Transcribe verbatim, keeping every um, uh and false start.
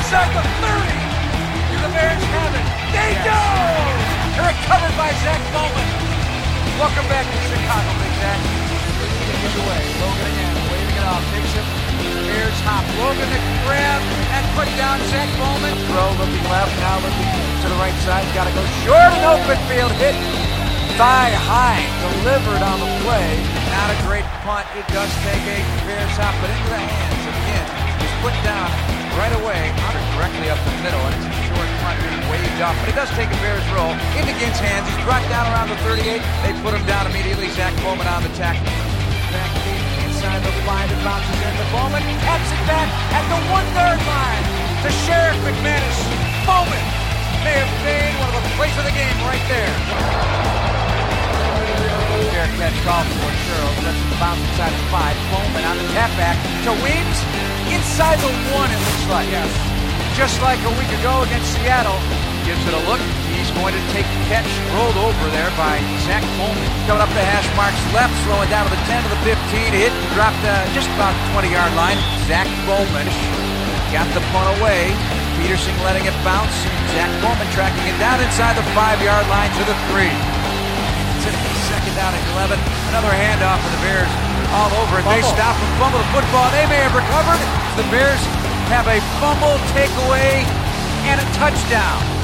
inside the thirty. Do the Bears have it? They yes. do! Recovered by Zach Bowman. Welcome back to Chicago, Big Zach. Taking it away. Logan again, waving it off. Takes it. Bears hop. Logan to grab and put down Zach Bowman. Throw looking left, now looking to the right side. Got to go short and open field. Hit thigh high. Delivered on the play. Not a great punt. It does take a Bears hop, but into the hands of Ginn. He's put down right away. Hunter directly up the middle, and it's a short punt being waved off. But it does take a Bears roll into Ginn's hands. He's brought down around the thirty-eight. They put him down immediately. Zach Bowman on the tackle. Back deep inside the five. It bounces into Bowman. Taps it back at the one-yard line to Sheriff McManus. Bowman may have made one of the plays of the game right there. Fair catch call for Sherrill. Lets him bounce inside the five. Bowman on the tap back to Weems. Inside the one, it looks like. Yes. Just like a week ago against Seattle. Gives it a look. He's going to take the catch. Rolled over there by Zach Bowman. Coming up the hash marks left. Slowing down to the ten to the fifteen. Hit and dropped uh, just about the twenty-yard line. Zach Bowman got the punt away. Peterson letting it bounce. Zach Bowman tracking it down inside the five-yard line to the three. Second down and eleven. Another handoff for the Bears all over it. They stop and fumble the football. They may have recovered. The Bears have a fumble takeaway and a touchdown.